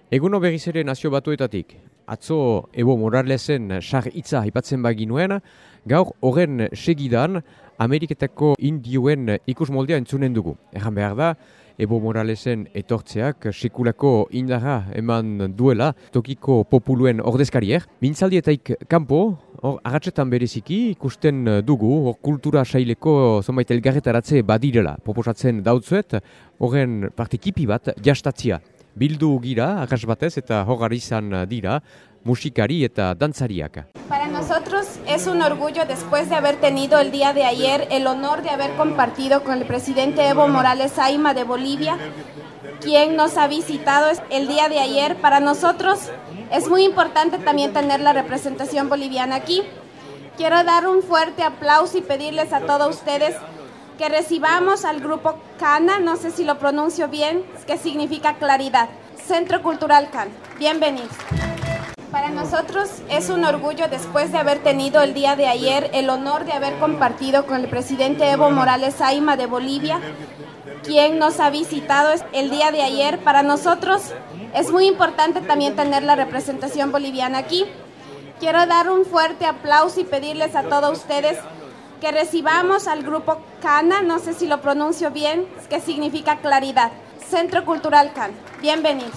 Eguno berriz ere Nazio Batuetatik. Atzo Evo Moralesen sar hitza aipatzen baginuen, gaur horren segidan Ameriketako indioen ikusmoldea entzunen dugu. Erran behar da, Evo Moralesen etortzeak sekulako indarra eman duela tokiko populuen ordezkarier. Mintzaldietaik kanpo, hor agatsetan bereziki ikusten dugu, hor kultura saileko zonbait elgarretaratze badirela. Proposatzen dautzuet, horren partikipi bat jastatzia. Bildu gira, agas batez eta hogar izan dira, musikari eta dantzariak. Para nosotros es un orgullo, después de haber tenido el día de ayer el honor de haber compartido con el presidente Evo Morales Ayma de Bolivia, quien nos ha visitado el día de ayer. Para nosotros es muy importante también tener la representación boliviana aquí. Quiero dar un fuerte aplauso y pedirles a todos ustedes que recibamos al grupo CANA, no sé si lo pronuncio bien, que significa claridad, Centro Cultural CANA. Bienvenidos. Para nosotros es un orgullo, después de haber tenido el día de ayer el honor de haber compartido con el presidente Evo Morales Ayma de Bolivia, quien nos ha visitado el día de ayer. Para nosotros es muy importante también tener la representación boliviana aquí. Quiero dar un fuerte aplauso y pedirles a todos ustedes que recibamos al grupo CANA, no sé si lo pronuncio bien, que significa claridad, Centro Cultural CANA. Bienvenidos.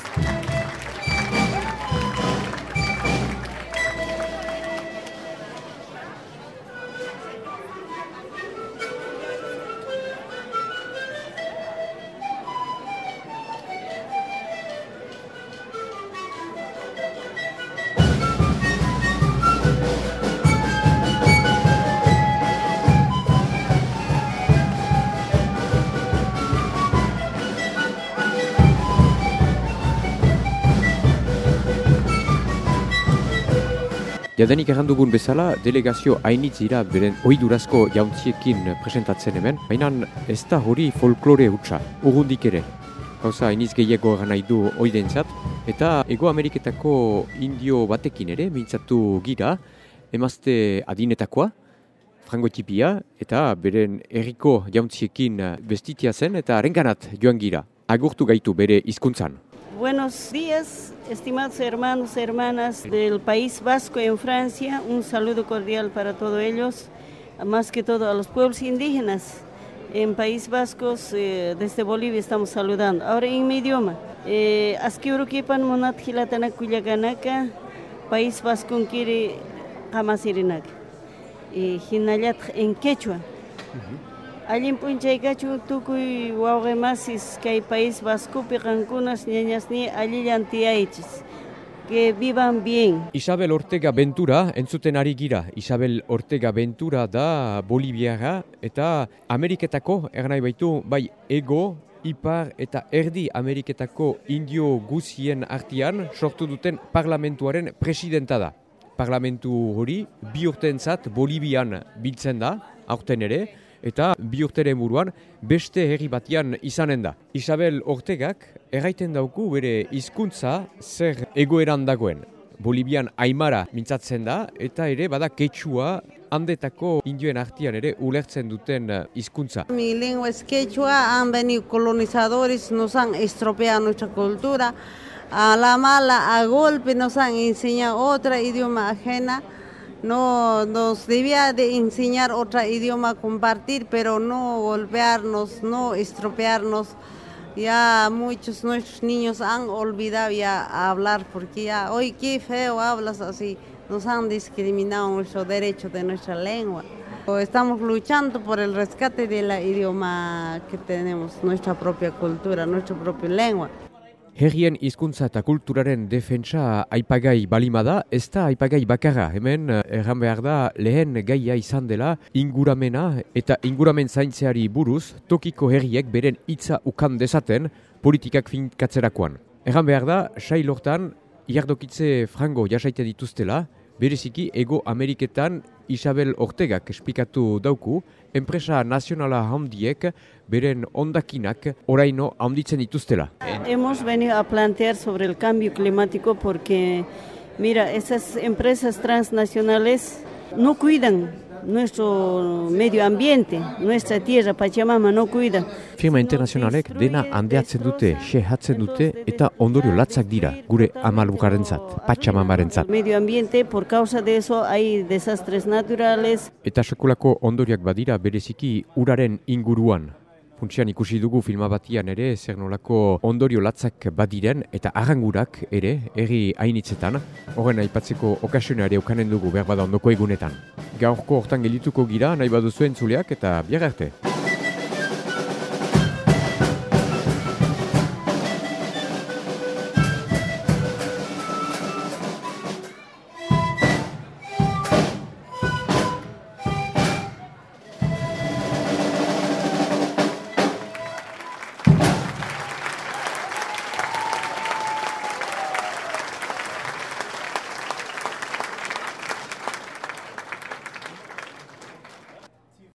Jadenik errandugun bezala, delegazio hainitz dira beren ohidurazko jauntziekin presentatzen hemen, baina ez da hori folklore hutsa, urrundik ere. Gauza hainitz gehiago eran nahi du oidentzat, eta Ego Ameriketako indio batekin ere, mintzatu gira, emazte adinetakoa, frangotipia, eta beren herriko jauntziekin bestitia zen, eta harenganat joan gira, agurtu gaitu bere hizkuntzan. Buenos días, estimados hermanos y hermanas del País Vasco en Francia. Un saludo cordial para todos ellos, más que todo a los pueblos indígenas. En País Vasco, desde Bolivia estamos saludando. Ahora en mi idioma. Askiurukipan monat hilatana kuyaganaka, País Vasco quiere jamasirinak. Hinayat en quechua. Allin punchaykachu tukuy wawqimasis kay País Vascopi qankunas ñañasni allillantiaychis. Que vivan bien. Isabel Ortega Ventura entzuten ari gira. Isabel Ortega Ventura da Boliviara eta Ameriketako ernai baitu bai ego, ipar eta erdi Ameriketako indio guzien artian sortu duten parlamentuaren presidenta da. Parlamentu hori bi urtentzat Bolivian biltzen da, aurten ere, eta bi urteren buruan beste herri batian izanen da. Isabel Ortegak erraiten dauku bere hizkuntza zer egoeran dagoen. Bolivian aimara mintzatzen da eta ere bada quechua handetako indioen artian ere ulertzen duten hizkuntza. Mi lengua es quechua, han venido colonizadores, nos han estropeado nuestra cultura, a la mala, a golpe nos han enseñado otra idioma ajena. No nos debía de enseñar otro idioma, compartir, pero no golpearnos, no estropearnos. Ya muchos nuestros niños han olvidado ya hablar porque ya, hoy qué feo hablas así. Nos han discriminado nuestro derecho de nuestra lengua. Estamos luchando por el rescate del idioma que tenemos, nuestra propia cultura, nuestra propia lengua. Herrien hizkuntza eta kulturaren defentsa aipagai balimada, ez da aipagai bakarra. Hemen erran behar da lehen gaia izan dela inguramena eta inguramen zaintzeari buruz tokiko herriek beren hitza ukan dezaten politikak finkatzerakoan. Erran behar da, sail hortan iardokitze frango jasaiten dituztela, bereziki Ego Ameriketan Isabel Ortegak esplikatu dauku, enpresa nazionala handiek beren ondakinak oraino handitzen dituztela. Hemos venido a plantear sobre el cambio climático porque, mira, esas empresas transnacionales no cuidan nuestro medio ambiente, nuestra tierra, Pachamama, no cuida. Firma internazionalek dena handeatzen dute, xehatzen dute eta ondorio latzak dira gure Amalujarentzat, Pachamamarentzat. Medio ambiente, por causa de eso hay desastres naturales. Eta sekulako ondoriak badira bereziki uraren inguruan. Funtsian ikusi dugu filma batian ere zer nolako ondorio latzak badiren eta arrangurak ere herri hainitzetan. Horren aipatzeko okasioa ere ukanen dugu behar bada ondoko egunetan. Gaurko hortan geldituko gira nahi baduzu entzuleak eta bihar arte.